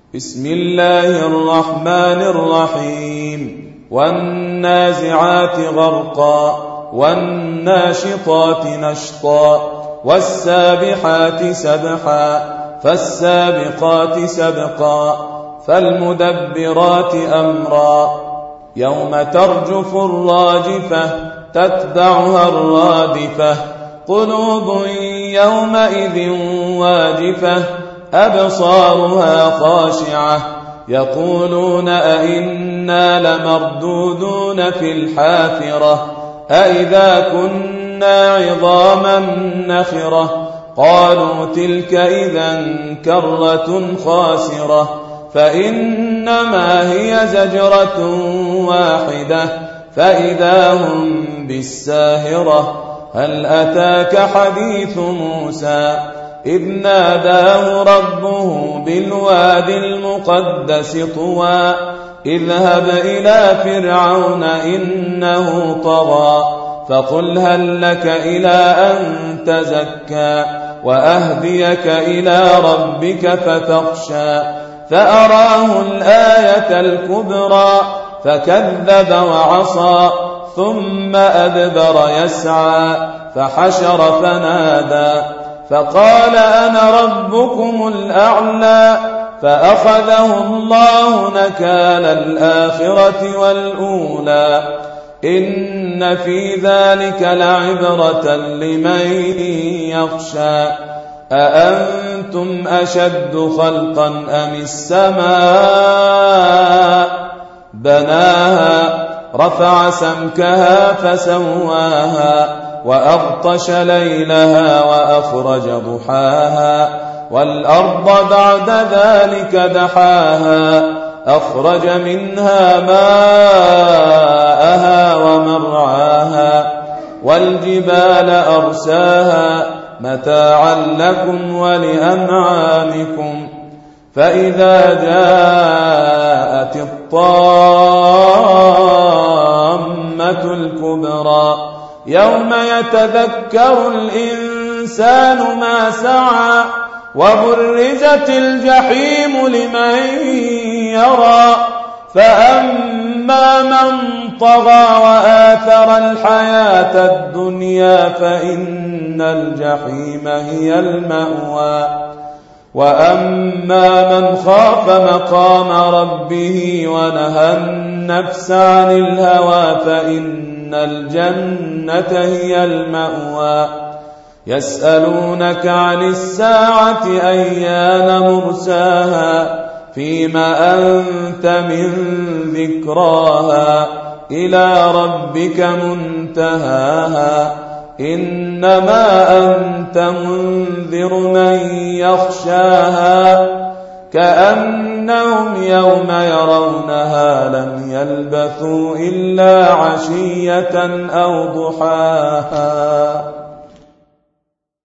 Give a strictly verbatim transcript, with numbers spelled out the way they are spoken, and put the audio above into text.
بسم الله الرحمن الرحيم والنازعات غرقا والناشطات نشطا والسابحات سبحا فالسابقات سبقا فالمدبرات أمرا يوم ترجف الراجفة تتبعها الرادفة قلوب يومئذ واجفة أبصارها خاشعة يقولون أئنا لمردودون في الحافرة أئذا كنا عظاما نخرة قالوا تلك إذا كرة خاسرة فإنما هي زجرة واحدة فإذا هم بالساهرة هل أتاك حديث موسى إذ ناداه ربه بالواد المقدس طوى اذهب إلى فرعون إنه طغى فقل هل لك إلى أن تزكى وأهديك إلى ربك فتخشى فأراه الآية الكبرى فكذب وعصى ثم أدبر يسعى فحشر فنادى فقال أنا ربكم الأعلى فأخذه الله نكال الآخرة والأولى إن في ذلك لعبرة لمن يخشى أأنتم أشد خلقا أم السماء بناها رفع سمكها فسواها وأغطش ليلها وأخرج ضحاها والأرض بعد ذلك دحاها أخرج منها ماءها ومرعاها والجبال أرساها متاعا لكم ولأنعامكم فإذا جاءت الطامة الكبرى يوم يتذكر الإنسان ما سعى وبرزت الجحيم لمن يرى فأما من طغى وآثر الحياة الدنيا فإن الجحيم هي المأوى وأما من خاف مقام ربه ونهى النفس عن الهوى فإن الجنة هي المأوى يسألونك عن الساعة أيان مرساها فيما أنت من ذكراها إلى ربك منتهاها إنما أنت منذر من يخشاها كأنهم يوم يرونها لم يلبثوا إلا عشية أو ضحاها.